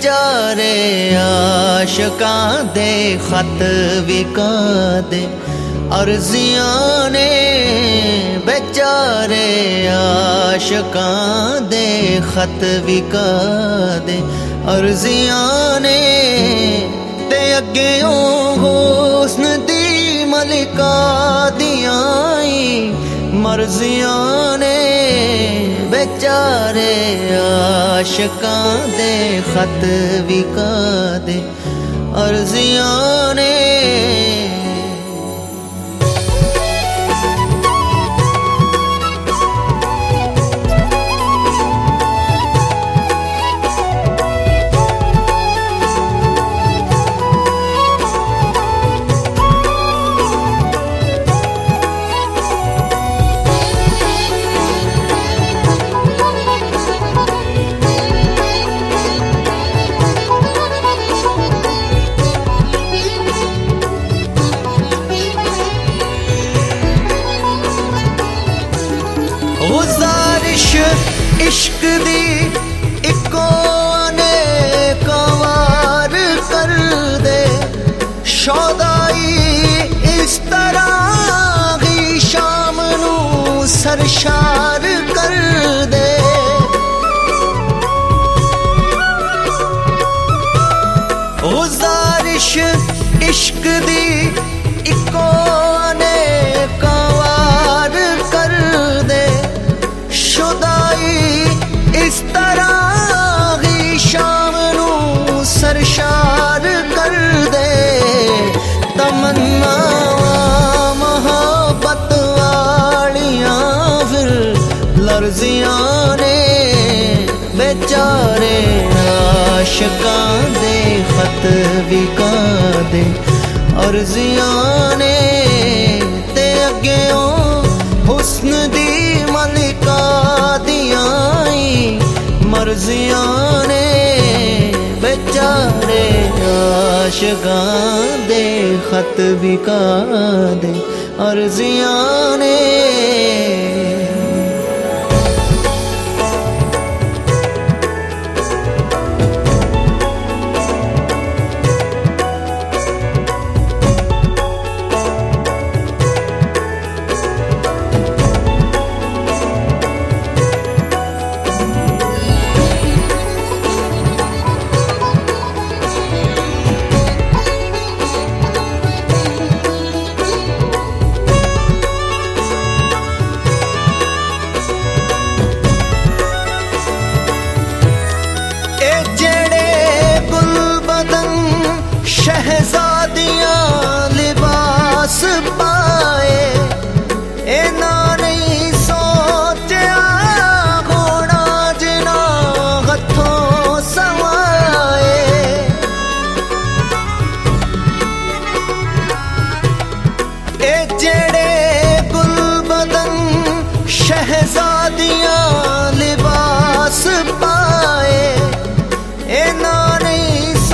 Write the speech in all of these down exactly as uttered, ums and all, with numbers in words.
बेचारे आशिकां दे खत विका दे अर्जियां ने, बेचारे आशिकां दे खत विका दे अर्जियां ने। ते अगे हुस्न दी मलिका दियां मर्जियां ने, बेचारे आशिकां दे खत विका दे अर्जियां ने। गुजारिश इश्क दी इको ने कवार कर दे, शौदाई इस तरह ही शाम नू सरशार कर दे। गुजारिश इश्क दी इको ने कवार कर दे, इस तरह ही शाम नू सरशार कर दे। तमन्ना मोहब्बत वालियां फिर लर्जियां ने, बेचारे आशिकां दे खत विका दे अर्जियां ने। ते अगे हुस्न दी मलिका दियां मर्जियां ने, बेचारे आशिकां दे खत विका दे अर्जियां ने। शहजादियां लिबास पाए, इना नहीं सोचा होना जिना हथों समाए। ए जेड़े गुलबदन शहजादियां लिबास पाए, इना नहीं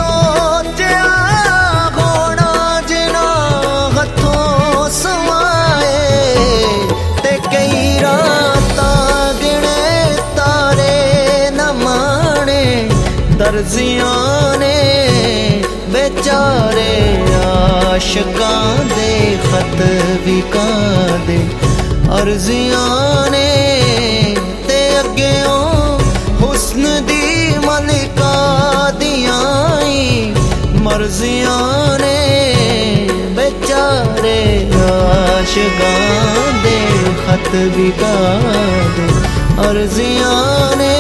दर्जियां ने, बेचारे आशिकां दे खत विका दे अर्जियां ने। ते अगे हुस्न दी मलिका दियां मर्जियां ने, बेचारे आशिकां दे खत विका दे अर्जियां ने।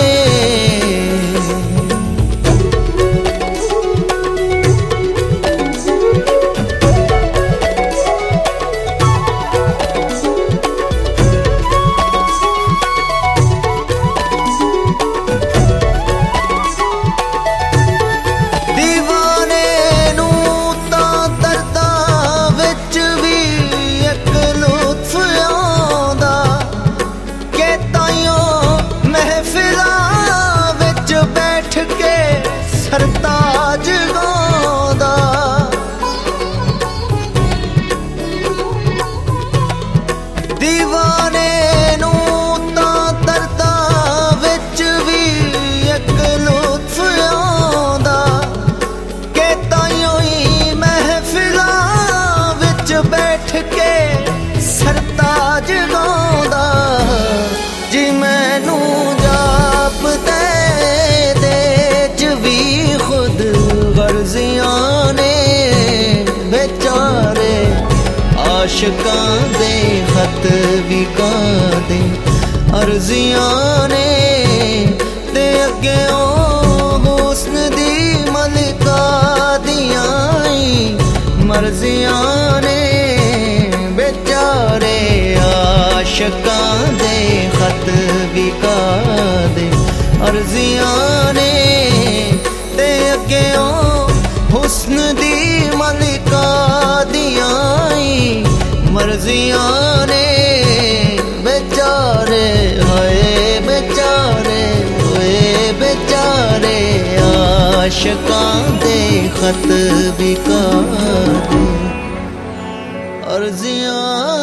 महफिला आशिकां दे खत विका दे अर्जियां ने ते अगे ओ हुस्न दी मलिका दियां मर्जियां ने बेचारे आशिकां दे खत विका दे अर्जियां ने ते अगे ओ हुस्न दी मलिका दियां मर्जियां ने बेचारे होए बेचारे होए बेचारे आशिकां दे खत विका दे अर्जियां